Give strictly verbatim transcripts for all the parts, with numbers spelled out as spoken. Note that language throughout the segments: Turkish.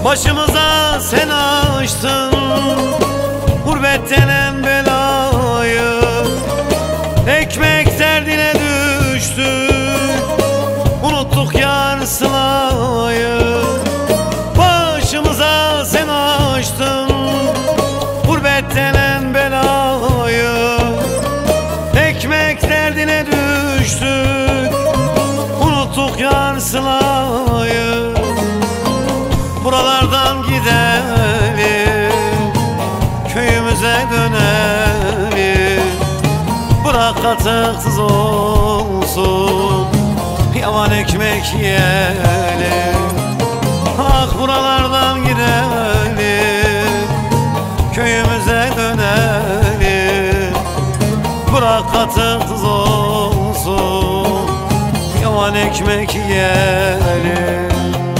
Başımıza sen açtın gurbet denen belayı, ekmek derdine düştük, unuttuk yar sılayı. Başımıza sen açtın gurbet denen belayı, ekmek derdine düştük, unuttuk yar sılayı. Buralardan gidelim, köyümüze dönelim, bırak katıksız olsun, yavan ekmek yiyelim. Ah buralardan gidelim, köyümüze dönelim, bırak katıksız olsun, yavan ekmek yiyelim.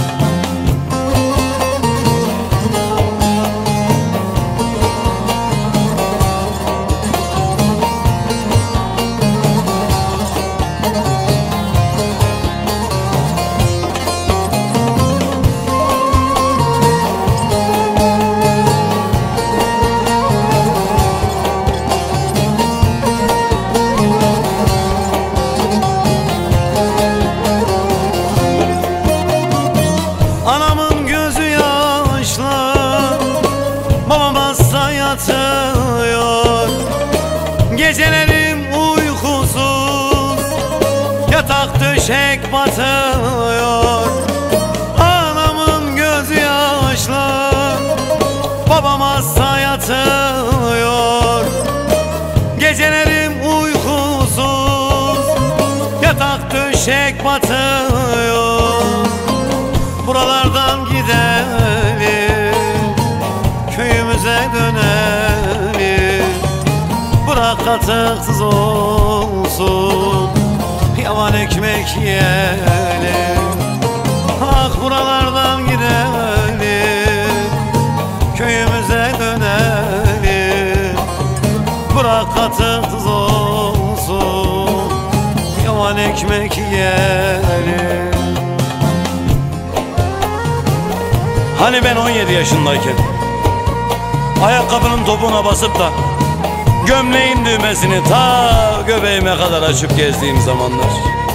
Anamın gözü yaşlı, babam hasta yatıyor, gecelerim uykusuz, yatak döşek batıyor. Anamın gözü yaşlı, babam hasta yatıyor, gecelerim uykusuz, yatak döşek batıyor. Buralardan gidelim, köyümüze dönelim, bırak katıksız olsun, yavan ekmek yiyelim. Ah buralardan gidelim, köyümüze dönelim, bırak katıksız olsun, yavan ekmek yiyelim. Hani ben on yedi yaşındayken ayakkabının topuğuna basıp da gömleğin düğmesini ta göbeğime kadar açıp gezdiğim zamanlar.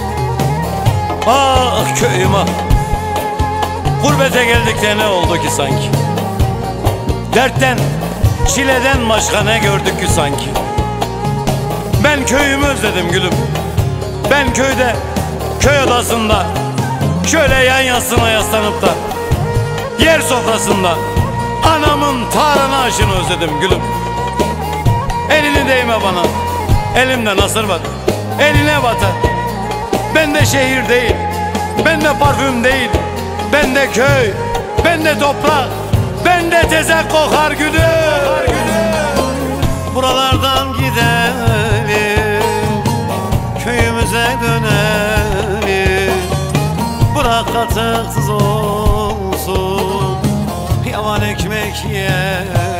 Ah köyüm ah, gurbete geldik de ne oldu ki sanki? Dertten, çileden başka ne gördük ki sanki? Ben köyümü özledim gülüm. Ben köyde, köy odasında şöyle yan yasına yaslanıp da yer sofrasında anamın tarhana aşını özledim gülüm. Elini değme bana, elimde nasır bak, eline batar. Bende şehir değil, bende parfüm değil, bende köy, bende toprak, bende tezek kokar gülüm. Buralardan gidelim, köyümüze dönelim, bırak katıksız olsun, yavan ekmek yiyelim.